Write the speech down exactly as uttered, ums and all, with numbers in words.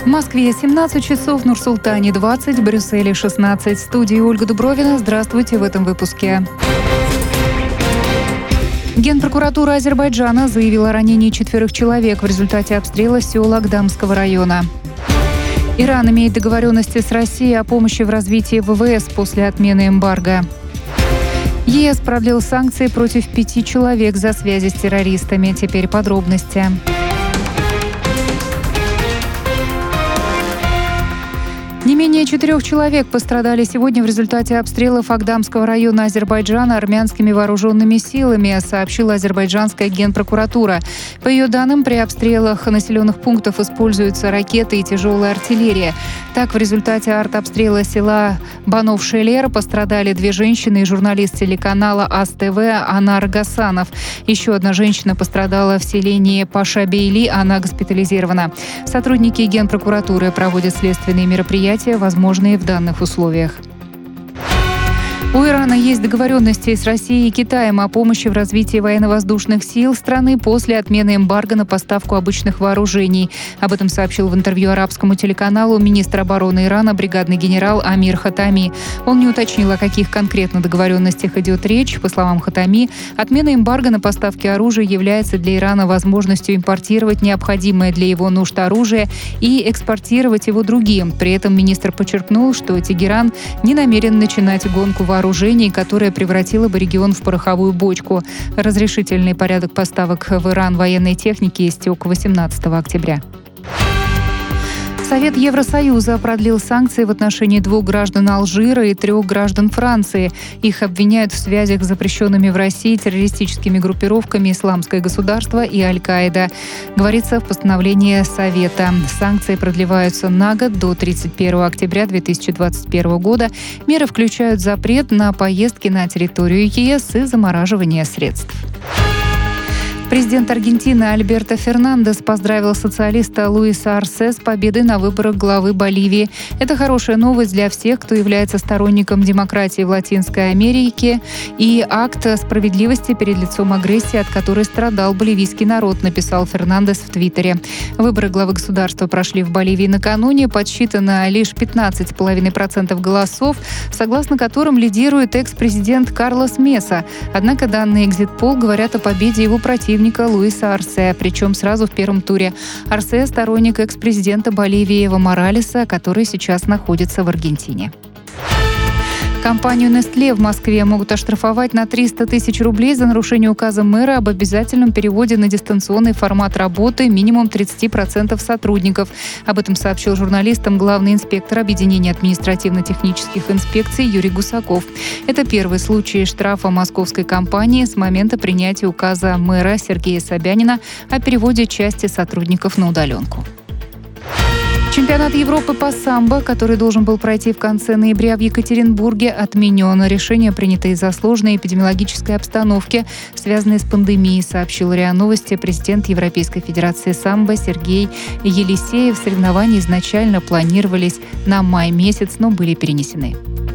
В Москве семнадцать часов, в Нур-Султане двадцать, в Брюсселе шестнадцать. В студии Ольга Дубровина. Здравствуйте в этом выпуске. Генпрокуратура Азербайджана заявила о ранении четверых человек в результате обстрела сел Агдамского района. Иран имеет договоренности с Россией о помощи в развитии ВВС после отмены эмбарго. ЕС продлил санкции против пяти человек за связи с террористами. Теперь подробности. Не менее четырех человек пострадали сегодня в результате обстрелов Агдамского района Азербайджана армянскими вооруженными силами, сообщила азербайджанская генпрокуратура. По ее данным, при обстрелах населенных пунктов используются ракеты и тяжелая артиллерия. Так, в результате артобстрела села Банов-Шелер пострадали две женщины и журналист телеканала АС-ТВ Анар Гасанов. Еще одна женщина пострадала в селении Паша-Бейли, она госпитализирована. Сотрудники генпрокуратуры проводят следственные мероприятия, возможные в данных условиях. У Ирана есть договоренности с Россией и Китаем о помощи в развитии военно-воздушных сил страны после отмены эмбарго на поставку обычных вооружений. Об этом сообщил в интервью арабскому телеканалу министр обороны Ирана бригадный генерал Амир Хатами. Он не уточнил, о каких конкретно договоренностях идет речь. По словам Хатами, отмена эмбарго на поставки оружия является для Ирана возможностью импортировать необходимое для его нужд оружие и экспортировать его другим. При этом министр подчеркнул, что Тегеран не намерен начинать гонку вооружений, которая превратила бы регион в пороховую бочку. Разрешительный порядок поставок в Иран военной техники истек восемнадцатого октября. Совет Евросоюза продлил санкции в отношении двух граждан Алжира и трех граждан Франции. Их обвиняют в связях с запрещенными в России террористическими группировками «Исламское государство» и «Аль-Каида». Говорится в постановлении Совета. Санкции продлеваются на год до тридцать первого октября две тысячи двадцать первого года. Меры включают запрет на поездки на территорию ЕС и замораживание средств. Президент Аргентины Альберто Фернандес поздравил социалиста Луиса Арсе с победой на выборах главы Боливии. Это хорошая новость для всех, кто является сторонником демократии в Латинской Америке, и акт справедливости перед лицом агрессии, от которой страдал боливийский народ, написал Фернандес в Твиттере. Выборы главы государства прошли в Боливии накануне, подсчитано лишь пятнадцать целых пять десятых процента голосов, согласно которым лидирует экс-президент Карлос Меса. Однако данные экзит-пол говорят о победе его противника Луиса Арсе, причем сразу в первом туре. Арсе – сторонник экс-президента Боливии Эво Моралеса, который сейчас находится в Аргентине. Компанию Nestlé в Москве могут оштрафовать на триста тысяч рублей за нарушение указа мэра об обязательном переводе на дистанционный формат работы минимум тридцать процентов сотрудников. Об этом сообщил журналистам главный инспектор объединения административно-технических инспекций Юрий Гусаков. Это первый случай штрафа московской компании с момента принятия указа мэра Сергея Собянина о переводе части сотрудников на удаленку. Чемпионат Европы по самбо, который должен был пройти в конце ноября в Екатеринбурге, отменен. Решение принято из-за сложной эпидемиологической обстановки, связанной с пандемией, сообщил РИА Новости президент Европейской Федерации самбо Сергей Елисеев. Соревнования изначально планировались на май месяц, но были перенесены.